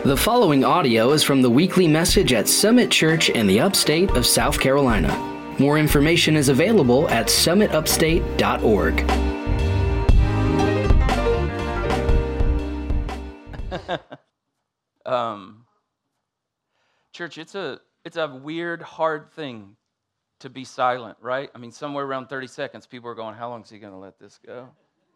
The following audio is from the weekly message at Summit Church in the upstate of South Carolina. More information is available at summitupstate.org. Church, it's a weird, hard thing to be silent, right? I mean, somewhere around 30 seconds, people are going, how long is he going to let this go?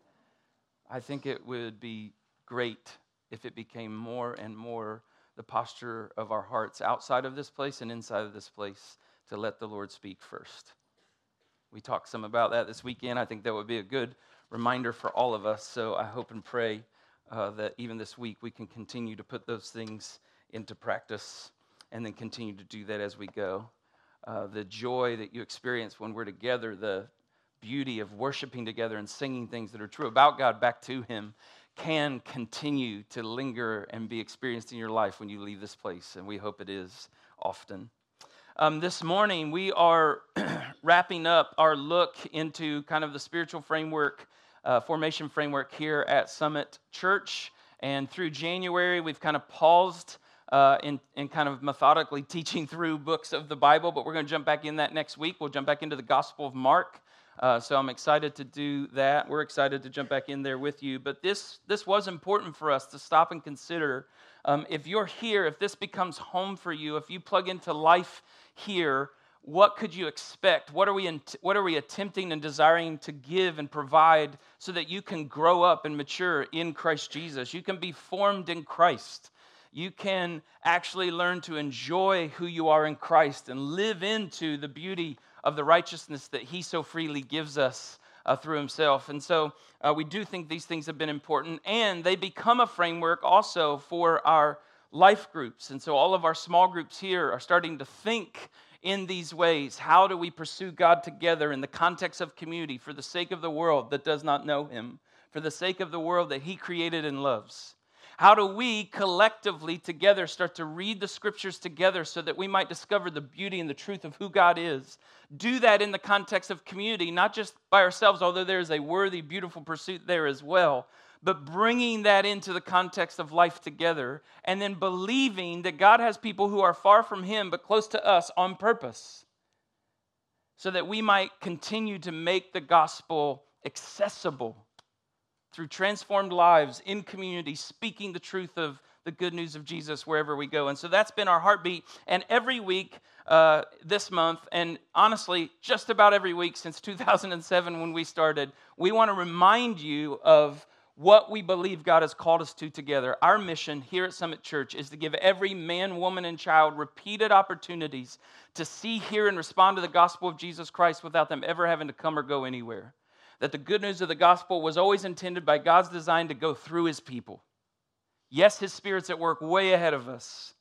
I think it would be great if it became more and more the posture of our hearts outside of this place and inside of this place to let the Lord speak first. We talked some about that this weekend. I think that would be a good reminder for all of us. So I hope and pray that even this week we can continue to put those things into practice and then continue to do that as we go. The joy that you experience when we're together, the beauty of worshiping together and singing things that are true about God back to Him can continue to linger and be experienced in your life when you leave this place, and we hope it is often. This morning, we are wrapping up our look into kind of the spiritual framework, formation framework here at Summit Church, and through January, we've kind of paused in kind of methodically teaching through books of the Bible, but we're going to jump back in that next week. We'll jump back into the Gospel of Mark. So I'm excited to do that. We're excited to jump back in there with you. But this was important for us to stop and consider. If you're here, if this becomes home for you, if you plug into life here, what could you expect? What are we attempting and desiring to give and provide so that you can grow up and mature in Christ Jesus? You can be formed in Christ. You can actually learn to enjoy who you are in Christ and live into the beauty of the righteousness that He so freely gives us through Himself. And so we do think these things have been important, and they become a framework also for our life groups. And so all of our small groups here are starting to think in these ways. How do we pursue God together in the context of community for the sake of the world that does not know Him, for the sake of the world that He created and loves? How do we collectively together start to read the Scriptures together so that we might discover the beauty and the truth of who God is? Do that in the context of community, not just by ourselves, although there is a worthy, beautiful pursuit there as well, but bringing that into the context of life together and then believing that God has people who are far from Him but close to us on purpose so that we might continue to make the gospel accessible through transformed lives in community, speaking the truth of the good news of Jesus wherever we go. And so that's been our heartbeat. And every week this month, and honestly, just about every week since 2007 when we started, we want to remind you of what we believe God has called us to together. Our mission here at Summit Church is to give every man, woman, and child repeated opportunities to see, hear, and respond to the gospel of Jesus Christ without them ever having to come or go anywhere. That the good news of the gospel was always intended by God's design to go through His people. Yes, His Spirit's at work way ahead of us.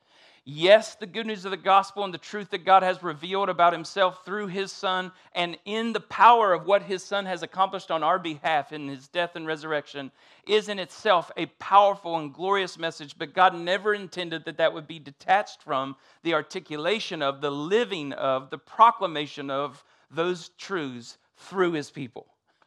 Yes, the good news of the gospel and the truth that God has revealed about Himself through His Son and in the power of what His Son has accomplished on our behalf in His death and resurrection is in itself a powerful and glorious message, but God never intended that that would be detached from the articulation of, the living of, the proclamation of those truths through His people.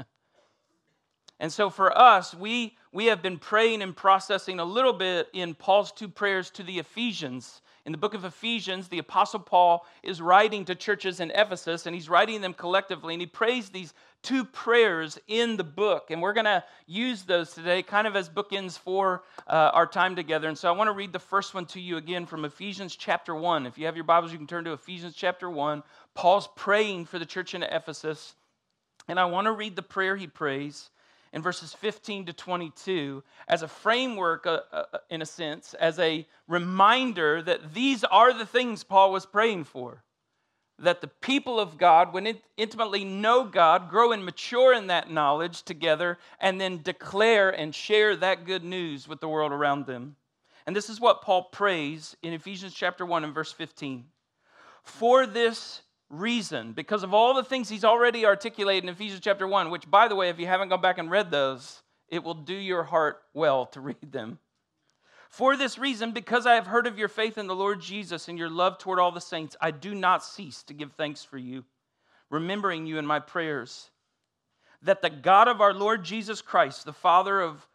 And so for us, we have been praying and processing a little bit in Paul's two prayers to the Ephesians. In the book of Ephesians, the Apostle Paul is writing to churches in Ephesus, and he's writing them collectively, and he prays these two prayers in the book. And we're going to use those today kind of as bookends for our time together. And so I want to read the first one to you again from Ephesians chapter 1. If you have your Bibles, you can turn to Ephesians chapter 1. Paul's praying for the church in Ephesus. And I want to read the prayer he prays in verses 15 to 22 as a framework, in a sense, as a reminder that these are the things Paul was praying for. That the people of God, when intimately know God, grow and mature in that knowledge together, and then declare and share that good news with the world around them. And this is what Paul prays in Ephesians chapter 1 and verse 15. For this reason, because of all the things he's already articulated in Ephesians chapter 1, which, by the way, if you haven't gone back and read those, it will do your heart well to read them. For this reason, because I have heard of your faith in the Lord Jesus and your love toward all the saints, I do not cease to give thanks for you, remembering you in my prayers, that the God of our Lord Jesus Christ, the Father of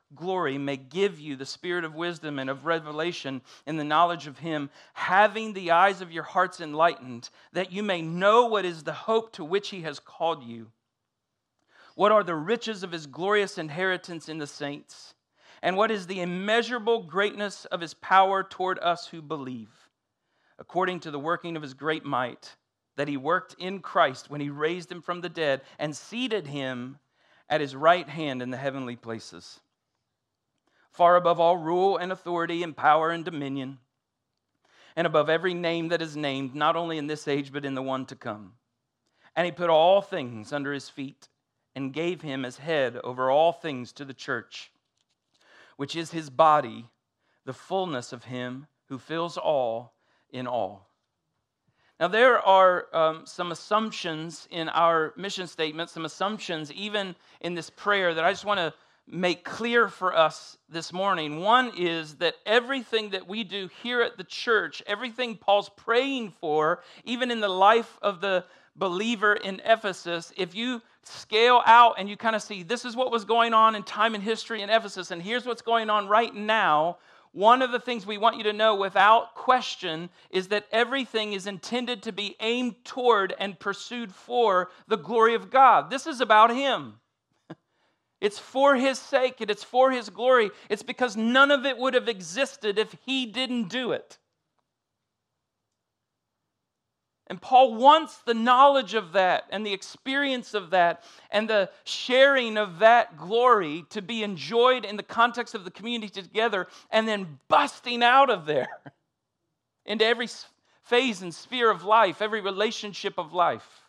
glory may give you the spirit of wisdom and of revelation in the knowledge of him, having the eyes of your hearts enlightened, that you may know what is the hope to which he has called you. What are the riches of his glorious inheritance in the saints? And what is the immeasurable greatness of his power toward us who believe? According to the working of his great might, that he worked in Christ when he raised him from the dead and seated him at his right hand in the heavenly places, far above all rule and authority and power and dominion, and above every name that is named, not only in this age but in the one to come. And he put all things under his feet and gave him as head over all things to the church, which is his body, the fullness of him who fills all in all. Now, there are some assumptions in our mission statement, some assumptions even in this prayer that I just want to make clear for us this morning. One is that everything that we do here at the church, everything Paul's praying for, even in the life of the believer in Ephesus, if you scale out and you kind of see this is what was going on in time and history in Ephesus, and here's what's going on right now, one of the things we want you to know without question is that everything is intended to be aimed toward and pursued for the glory of God. This is about him. It's for his sake and it's for his glory. It's because none of it would have existed if he didn't do it. And Paul wants the knowledge of that and the experience of that and the sharing of that glory to be enjoyed in the context of the community together, and then busting out of there into every phase and sphere of life, every relationship of life.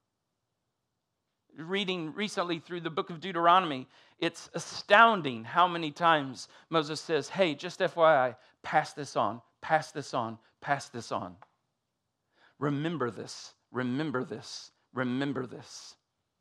Reading recently through the book of Deuteronomy, it's astounding how many times Moses says, hey, just FYI, pass this on, pass this on, pass this on. Remember this, remember this, remember this.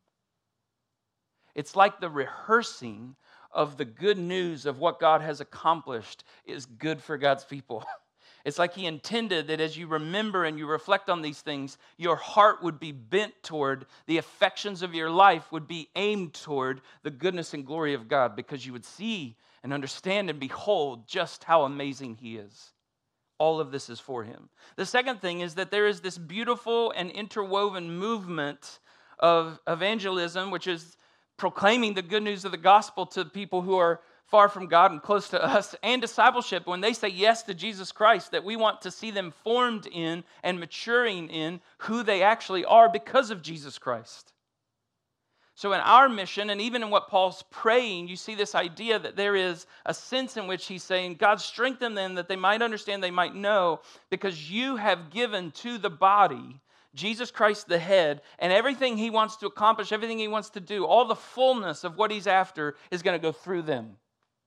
It's like the rehearsing of the good news of what God has accomplished is good for God's people. It's like he intended that as you remember and you reflect on these things, your heart would be bent toward, the affections of your life would be aimed toward the goodness and glory of God, because you would see and understand and behold just how amazing he is. All of this is for him. The second thing is that there is this beautiful and interwoven movement of evangelism, which is proclaiming the good news of the gospel to people who are far from God and close to us, and discipleship when they say yes to Jesus Christ, that we want to see them formed in and maturing in who they actually are because of Jesus Christ. So in our mission, and even in what Paul's praying, you see this idea that there is a sense in which he's saying, God, strengthen them that they might understand, they might know, because you have given to the body Jesus Christ the head, and everything he wants to accomplish, everything he wants to do, all the fullness of what he's after is going to go through them.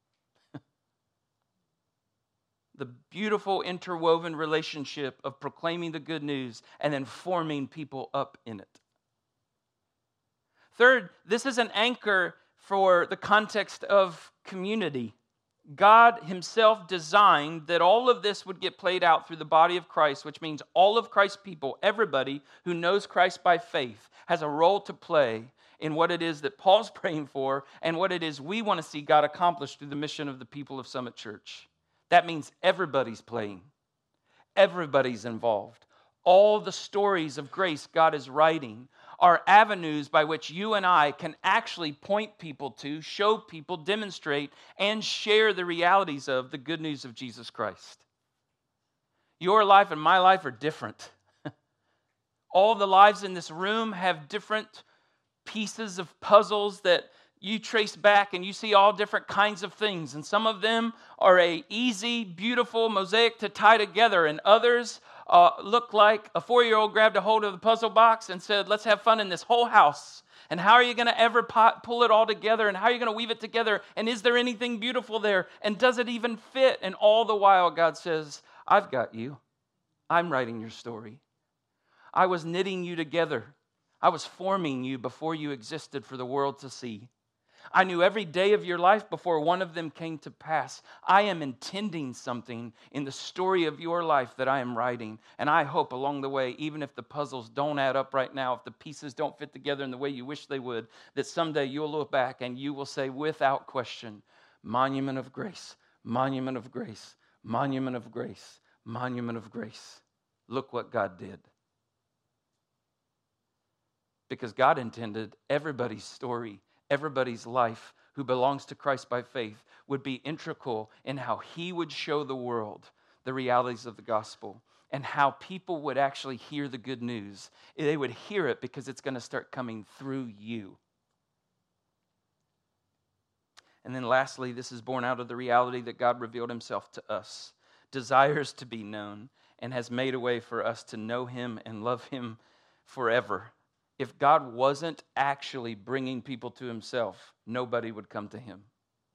The beautiful interwoven relationship of proclaiming the good news and then forming people up in it. Third, this is an anchor for the context of community. God himself designed that all of this would get played out through the body of Christ, which means all of Christ's people, everybody who knows Christ by faith, has a role to play in what it is that Paul's praying for and what it is we want to see God accomplish through the mission of the people of Summit Church. That means everybody's playing. Everybody's involved. All the stories of grace God is writing are avenues by which you and I can actually point people to, show people, demonstrate, and share the realities of the good news of Jesus Christ. Your life and my life are different. All the lives in this room have different pieces of puzzles that you trace back and you see all different kinds of things. And some of them are a easy, beautiful mosaic to tie together, and others look like a 4-year-old grabbed a hold of the puzzle box and said, let's have fun in this whole house. And how are you going to ever pull it all together? And how are you going to weave it together? And is there anything beautiful there? And does it even fit? And all the while God says, I've got you. I'm writing your story. I was knitting you together. I was forming you before you existed for the world to see. I knew every day of your life before one of them came to pass. I am intending something in the story of your life that I am writing. And I hope along the way, even if the puzzles don't add up right now, if the pieces don't fit together in the way you wish they would, that someday you'll look back and you will say without question, Monument of grace, monument of grace, monument of grace, monument of grace. Look what God did. Because God intended everybody's story, everybody's life who belongs to Christ by faith would be integral in how he would show the world the realities of the gospel and how people would actually hear the good news. They would hear it because it's going to start coming through you. And then lastly, this is born out of the reality that God revealed himself to us, desires to be known, and has made a way for us to know him and love him forever. If God wasn't actually bringing people to himself, nobody would come to him.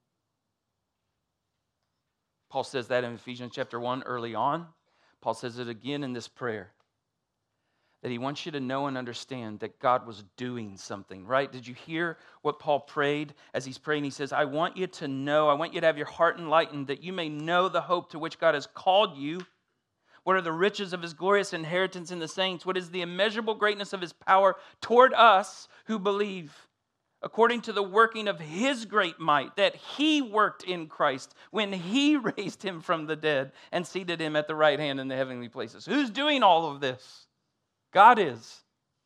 Paul says that in Ephesians chapter 1 early on. Paul says it again in this prayer, that he wants you to know and understand that God was doing something, right? Did you hear what Paul prayed as he's praying? He says, I want you to know, I want you to have your heart enlightened, that you may know the hope to which God has called you. What are the riches of his glorious inheritance in the saints? What is the immeasurable greatness of his power toward us who believe? According to the working of his great might that he worked in Christ when he raised him from the dead and seated him at the right hand in the heavenly places. Who's doing all of this? God is.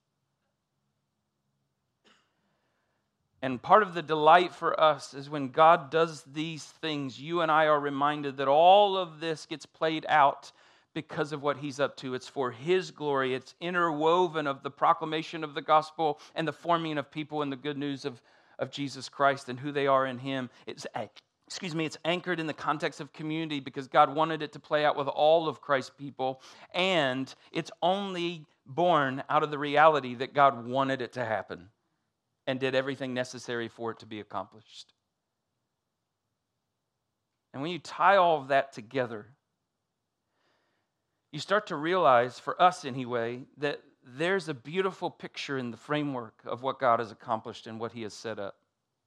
And part of the delight for us is when God does these things, you and I are reminded that all of this gets played out because of what he's up to. It's for his glory. It's interwoven of the proclamation of the gospel and the forming of people in the good news of Jesus Christ and who they are in him. It's anchored in the context of community because God wanted it to play out with all of Christ's people. And it's only born out of the reality that God wanted it to happen and did everything necessary for it to be accomplished. And when you tie all of that together, you start to realize, for us anyway, that there's a beautiful picture in the framework of what God has accomplished and what he has set up.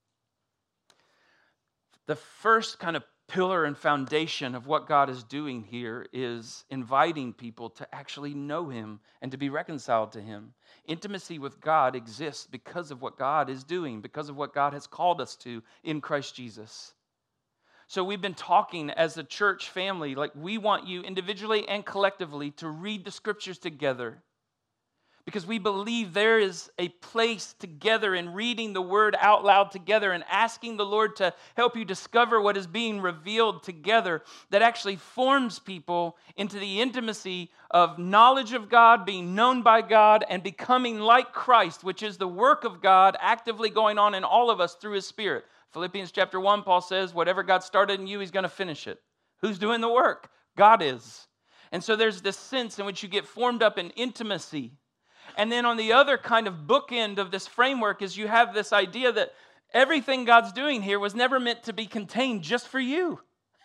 The first kind of pillar and foundation of what God is doing here is inviting people to actually know him and to be reconciled to him. Intimacy with God exists because of what God is doing, because of what God has called us to in Christ Jesus. So we've been talking as a church family, like we want you individually and collectively to read the scriptures together. Because we believe there is a place together in reading the word out loud together and asking the Lord to help you discover what is being revealed together that actually forms people into the intimacy of knowledge of God, being known by God, and becoming like Christ, which is the work of God actively going on in all of us through his Spirit. Philippians chapter 1, Paul says, whatever God started in you, he's going to finish it. Who's doing the work? God is. And so there's this sense in which you get formed up in intimacy. And then on the other kind of bookend of this framework is you have this idea that everything God's doing here was never meant to be contained just for you.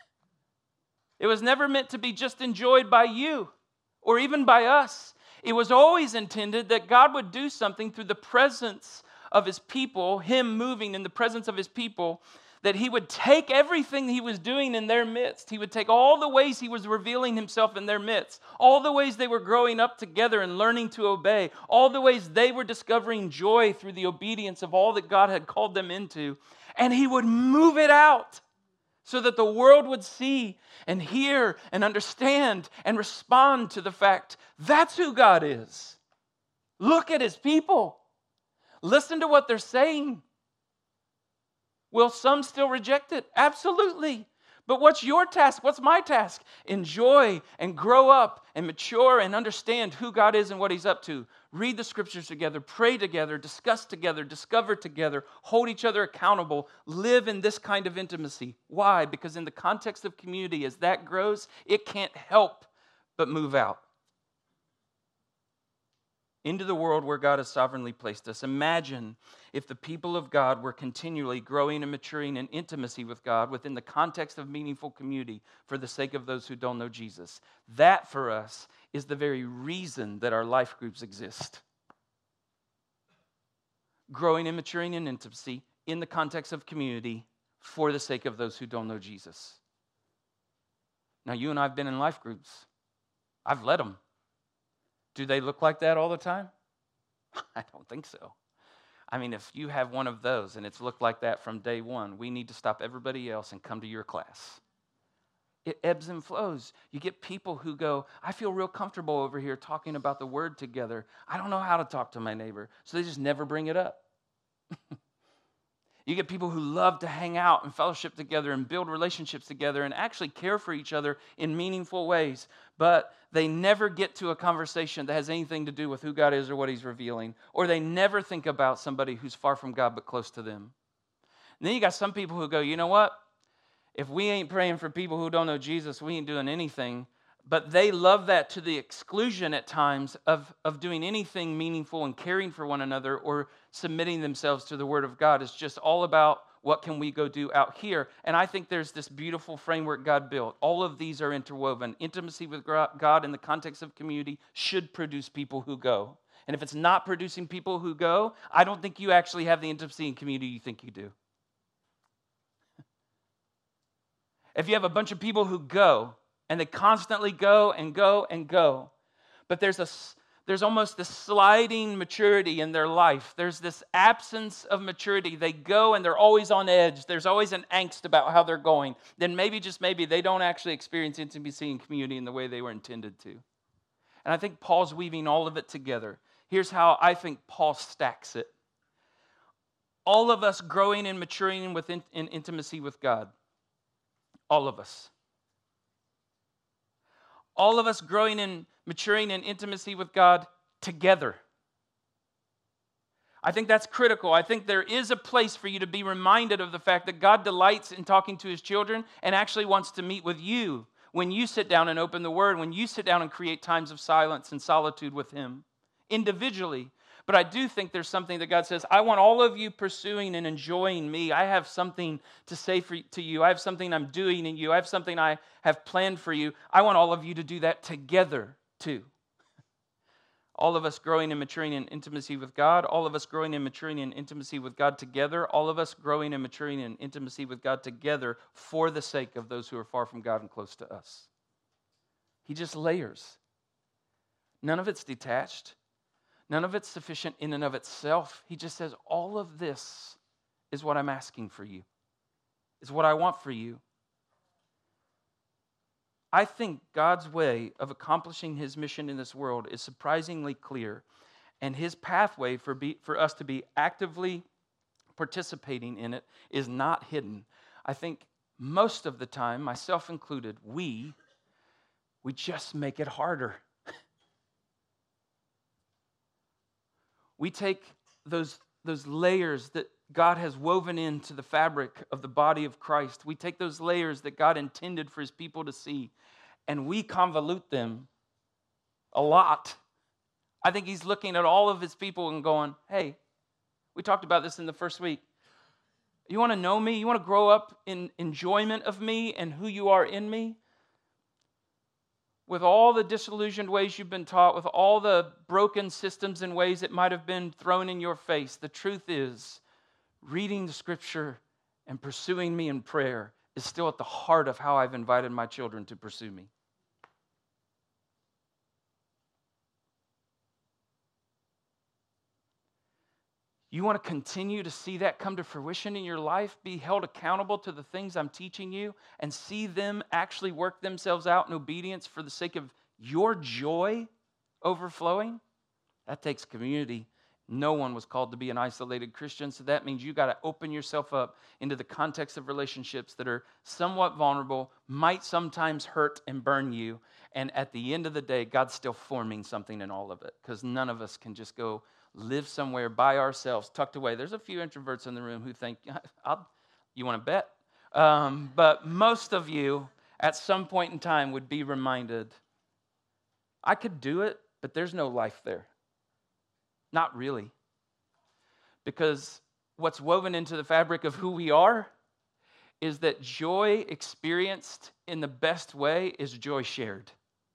It was never meant to be just enjoyed by you or even by us. It was always intended that God would do something through the presence of his people, him moving in the presence of his people, that he would take everything he was doing in their midst. He would take all the ways he was revealing himself in their midst, all the ways they were growing up together and learning to obey, all the ways they were discovering joy through the obedience of all that God had called them into, and he would move it out so that the world would see and hear and understand and respond to the fact that's who God is. Look at his people. Listen to what they're saying. Will some still reject it? Absolutely. But what's your task? What's my task? Enjoy and grow up and mature and understand who God is and what he's up to. Read the scriptures together, pray together, discuss together, discover together, hold each other accountable, live in this kind of intimacy. Why? Because in the context of community, as that grows, it can't help but move out into the world where God has sovereignly placed us. Imagine if the people of God were continually growing and maturing in intimacy with God within the context of meaningful community for the sake of those who don't know Jesus. That, for us, is the very reason that our life groups exist. Growing and maturing in intimacy in the context of community for the sake of those who don't know Jesus. Now, you and I have been in life groups. I've led them. Do they look like that all the time? I don't think so. I mean, if you have one of those and it's looked like that from day one, we need to stop everybody else and come to your class. It ebbs and flows. You get people who go, I feel real comfortable over here talking about the word together. I don't know how to talk to my neighbor, so they just never bring it up. You get people who love to hang out and fellowship together and build relationships together and actually care for each other in meaningful ways, but they never get to a conversation that has anything to do with who God is or what he's revealing, or they never think about somebody who's far from God but close to them. And then you got some people who go, you know what? If we ain't praying for people who don't know Jesus, we ain't doing anything. But they love that to the exclusion at times of doing anything meaningful and caring for one another or submitting themselves to the Word of God. It's just all about what can we go do out here. And I think there's this beautiful framework God built. All of these are interwoven. Intimacy with God in the context of community should produce people who go. And if it's not producing people who go, I don't think you actually have the intimacy and community you think you do. If you have a bunch of people who go, and they constantly go and go and go, but there's almost this sliding maturity in their life. There's this absence of maturity. They go and they're always on edge. There's always an angst about how they're going. Then maybe, just maybe, they don't actually experience intimacy and community in the way they were intended to. And I think Paul's weaving all of it together. Here's how I think Paul stacks it. All of us growing and maturing in intimacy with God. All of us. All of us growing and maturing in intimacy with God together. I think that's critical. I think there is a place for you to be reminded of the fact that God delights in talking to his children and actually wants to meet with you when you sit down and open the Word, when you sit down and create times of silence and solitude with him individually. But I do think there's something that God says, I want all of you pursuing and enjoying me. I have something to say to you. I have something I'm doing in you. I have something I have planned for you. I want all of you to do that together too. All of us growing and maturing in intimacy with God. All of us growing and maturing in intimacy with God together. All of us growing and maturing in intimacy with God together for the sake of those who are far from God and close to us. He just layers. None of it's detached. None of it's sufficient in and of itself. He just says, all of this is what I'm asking for you, is what I want for you. I think God's way of accomplishing his mission in this world is surprisingly clear, and his pathway for us to be actively participating in it is not hidden. I think most of the time, myself included, we just make it harder. We take those layers that God has woven into the fabric of the body of Christ. We take those layers that God intended for his people to see, and we convolute them a lot. I think he's looking at all of his people and going, hey, we talked about this in the first week. You want to know me? You want to grow up in enjoyment of me and who you are in me? With all the disillusioned ways you've been taught, with all the broken systems and ways it might have been thrown in your face, the truth is, reading the Scripture and pursuing me in prayer is still at the heart of how I've invited my children to pursue me. You want to continue to see that come to fruition in your life, be held accountable to the things I'm teaching you, and see them actually work themselves out in obedience for the sake of your joy overflowing? That takes community. No one was called to be an isolated Christian, so that means you got to open yourself up into the context of relationships that are somewhat vulnerable, might sometimes hurt and burn you, and at the end of the day, God's still forming something in all of it, because none of us can just go live somewhere by ourselves, tucked away. There's a few introverts in the room who think, you want to bet? But most of you, at some point in time, would be reminded, I could do it, but there's no life there. Not really. Because what's woven into the fabric of who we are is that joy experienced in the best way is joy shared.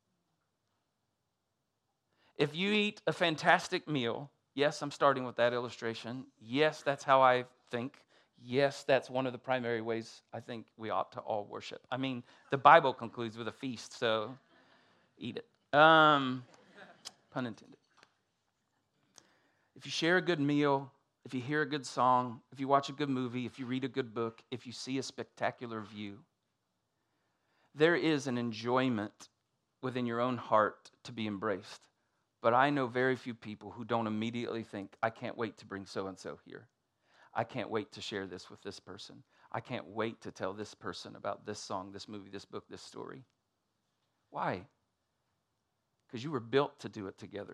If you eat a fantastic meal, yes, I'm starting with that illustration. Yes, that's how I think. Yes, that's one of the primary ways I think we ought to all worship. I mean, the Bible concludes with a feast, so eat it. Pun intended. If you share a good meal, if you hear a good song, if you watch a good movie, if you read a good book, if you see a spectacular view, there is an enjoyment within your own heart to be embraced. But I know very few people who don't immediately think, I can't wait to bring so-and-so here. I can't wait to share this with this person. I can't wait to tell this person about this song, this movie, this book, this story. Why? Because you were built to do it together.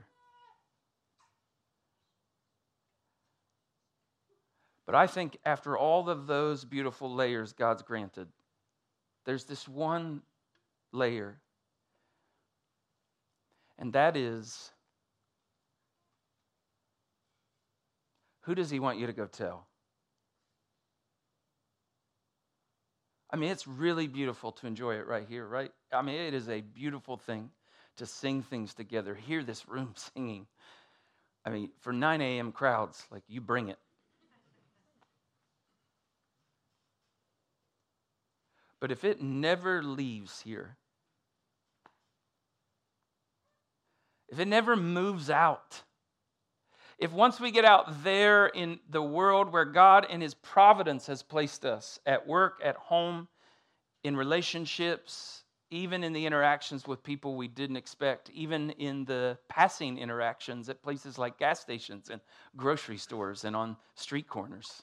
But I think after all of those beautiful layers God's granted, there's this one layer, and that is, who does he want you to go tell? I mean, it's really beautiful to enjoy it right here, right? I mean, it is a beautiful thing to sing things together, hear this room singing. I mean, for 9 a.m. crowds, like, you bring it. But if it never leaves here, if it never moves out, if once we get out there in the world where God and his providence has placed us, at work, at home, in relationships, even in the interactions with people we didn't expect, even in the passing interactions at places like gas stations and grocery stores and on street corners.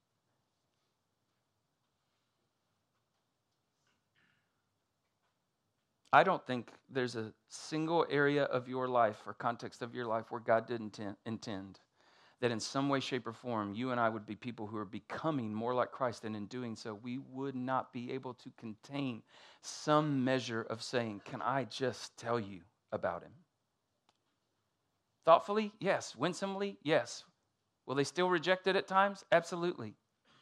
I don't think there's a single area of your life or context of your life where God didn't intend that in some way, shape, or form, you and I would be people who are becoming more like Christ, and in doing so, we would not be able to contain some measure of saying, can I just tell you about him? Thoughtfully? Yes. Winsomely? Yes. Will they still reject it at times? Absolutely.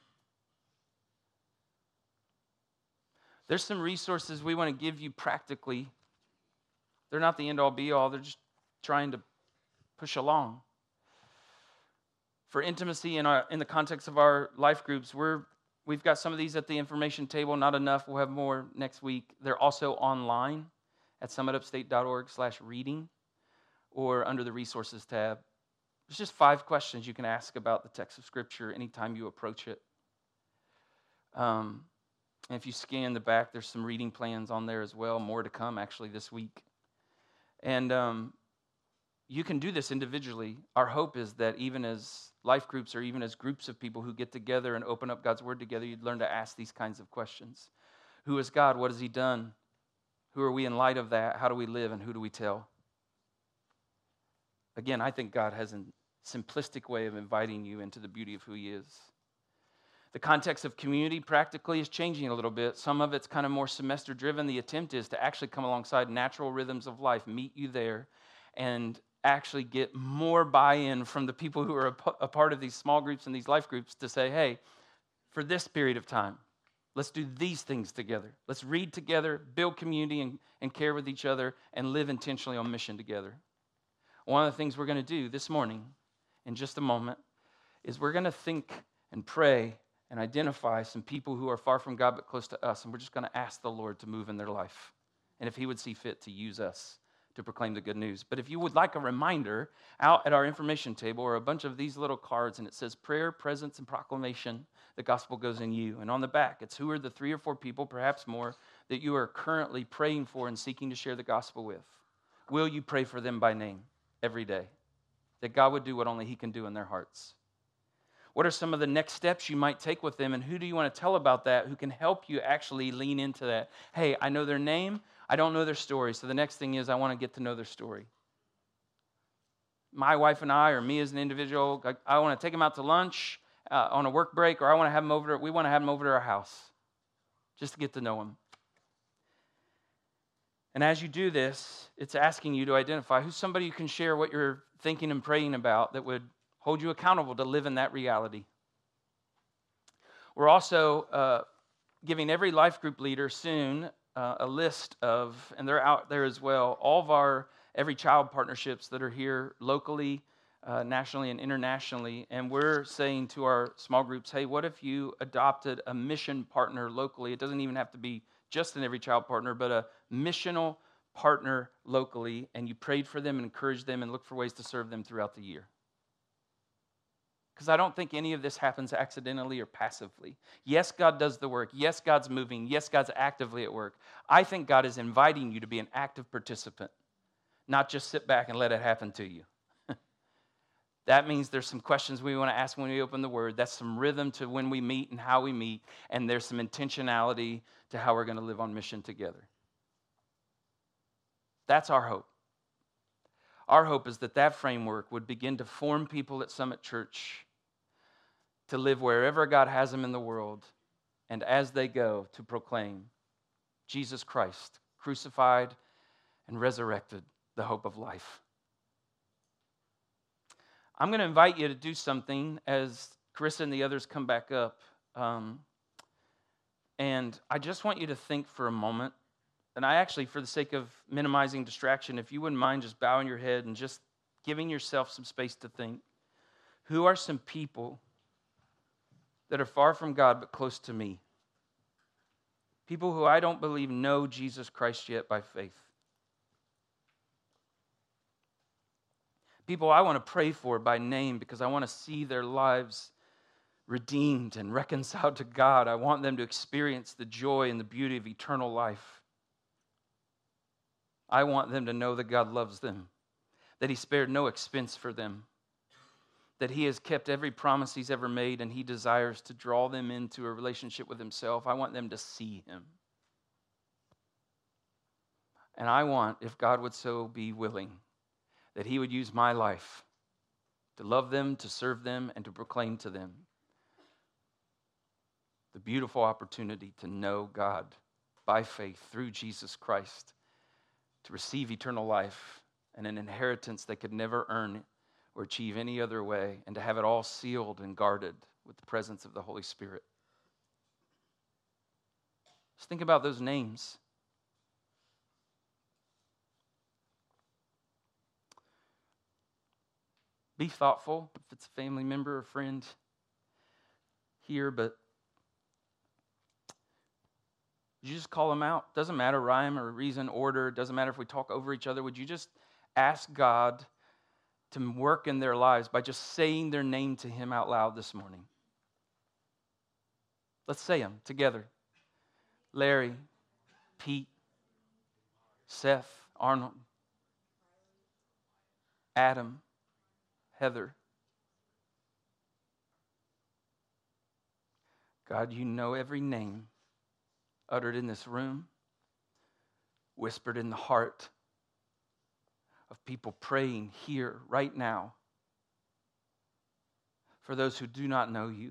There's some resources we want to give you practically. They're not the end-all, be-all. They're just trying to push along. For intimacy in the context of our life groups, we've got some of these at the information table. Not enough. We'll have more next week. They're also online at summitupstate.org/reading or under the resources tab. There's just 5 questions you can ask about the text of Scripture anytime you approach it. And if you scan the back, there's some reading plans on there as well. More to come, actually, this week. And you can do this individually. Our hope is that even as life groups or even as groups of people who get together and open up God's Word together, you'd learn to ask these kinds of questions. Who is God? What has he done? Who are we in light of that? How do we live, and who do we tell? Again, I think God has a simplistic way of inviting you into the beauty of who he is. The context of community practically is changing a little bit. Some of it's kind of more semester driven. The attempt is to actually come alongside natural rhythms of life, meet you there, and actually get more buy-in from the people who are a part of these small groups and these life groups to say, hey, for this period of time, let's do these things together. Let's read together, build community and care with each other, and live intentionally on mission together. One of the things we're going to do this morning, in just a moment, is we're going to think and pray and identify some people who are far from God but close to us, and we're just going to ask the Lord to move in their life, and if he would see fit to use us to proclaim the good news. But if you would like a reminder, out at our information table are a bunch of these little cards, and it says prayer, presence, and proclamation. The gospel goes in you. And on the back, it's who are the 3 or 4 people, perhaps more, that you are currently praying for and seeking to share the gospel with. Will you pray for them by name every day? That God would do what only he can do in their hearts. What are some of the next steps you might take with them, and who do you want to tell about that who can help you actually lean into that? Hey, I know their name, I don't know their story, so the next thing is I want to get to know their story. My wife and I, or me as an individual, I want to take them out to lunch on a work break, or we want to have them over to our house just to get to know them. And as you do this, it's asking you to identify who's somebody you can share what you're thinking and praying about that would hold you accountable to live in that reality. We're also giving every life group leader soon a list of, and they're out there as well, all of our Every Child partnerships that are here locally, nationally, and internationally. And we're saying to our small groups, hey, what if you adopted a mission partner locally? It doesn't even have to be just an Every Child partner, but a missional partner locally, and you prayed for them and encouraged them and looked for ways to serve them throughout the year. Because I don't think any of this happens accidentally or passively. Yes, God does the work. Yes, God's moving. Yes, God's actively at work. I think God is inviting you to be an active participant, not just sit back and let it happen to you. That means there's some questions we want to ask when we open the Word. That's some rhythm to when we meet and how we meet. And there's some intentionality to how we're going to live on mission together. That's our hope. Our hope is that that framework would begin to form people at Summit Church to live wherever God has them in the world, and as they go, to proclaim Jesus Christ, crucified and resurrected, the hope of life. I'm going to invite you to do something as Carissa and the others come back up. And I just want you to think for a moment. And I actually, for the sake of minimizing distraction, if you wouldn't mind just bowing your head and just giving yourself some space to think. Who are some people that are far from God but close to me? People who I don't believe know Jesus Christ yet by faith. People I want to pray for by name because I want to see their lives redeemed and reconciled to God. I want them to experience the joy and the beauty of eternal life. I want them to know that God loves them, that He spared no expense for them, that He has kept every promise He's ever made, and He desires to draw them into a relationship with Himself. I want them to see Him. And I want, if God would so be willing, that He would use my life to love them, to serve them, and to proclaim to them the beautiful opportunity to know God by faith through Jesus Christ, to receive eternal life and an inheritance they could never earn or achieve any other way, and to have it all sealed and guarded with the presence of the Holy Spirit. Just think about those names. Be thoughtful if it's a family member or friend here, but would you just call them out? Doesn't matter rhyme or reason, order. Doesn't matter if we talk over each other. Would you just ask God to work in their lives by just saying their name to Him out loud this morning? Let's say them together. Larry, Pete, Seth, Arnold, Adam, Heather. God, you know every name uttered in this room, whispered in the heart of people praying here right now for those who do not know you.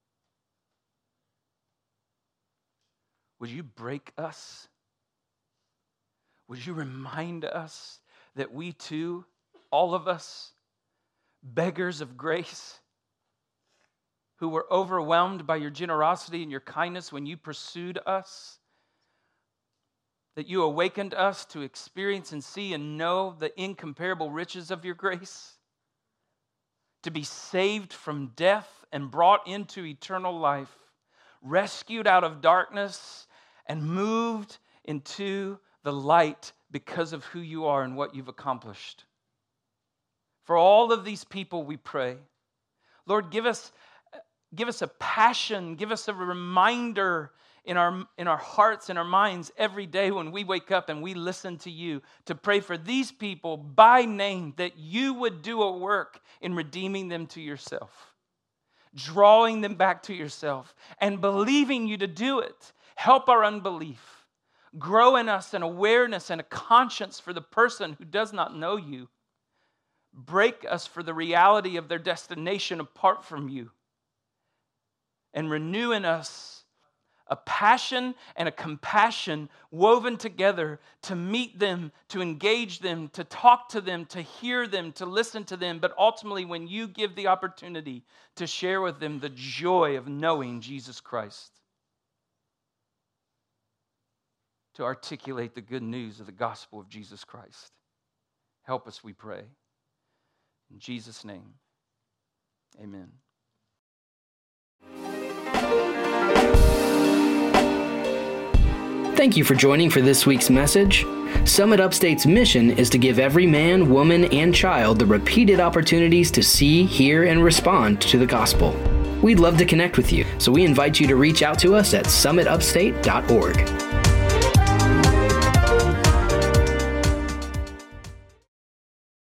Would you break us? Would you remind us that we too, all of us, beggars of grace, who were overwhelmed by your generosity and your kindness when you pursued us, that you awakened us to experience and see and know the incomparable riches of your grace, to be saved from death and brought into eternal life, rescued out of darkness and moved into the light because of who you are and what you've accomplished. For all of these people we pray, Lord, give us a passion, give us a reminder in our hearts and our minds every day when we wake up and we listen to you to pray for these people by name, that you would do a work in redeeming them to yourself, drawing them back to yourself, and believing you to do it. Help our unbelief. Grow in us an awareness and a conscience for the person who does not know you. Break us for the reality of their destination apart from you. And renew in us a passion and a compassion woven together to meet them, to engage them, to talk to them, to hear them, to listen to them, but ultimately when you give the opportunity to share with them the joy of knowing Jesus Christ, to articulate the good news of the gospel of Jesus Christ. Help us, we pray. In Jesus' name, amen. Thank you for joining for this week's message. Summit Upstate's mission is to give every man, woman, and child the repeated opportunities to see, hear, and respond to the gospel. We'd love to connect with you, so we invite you to reach out to us at summitupstate.org.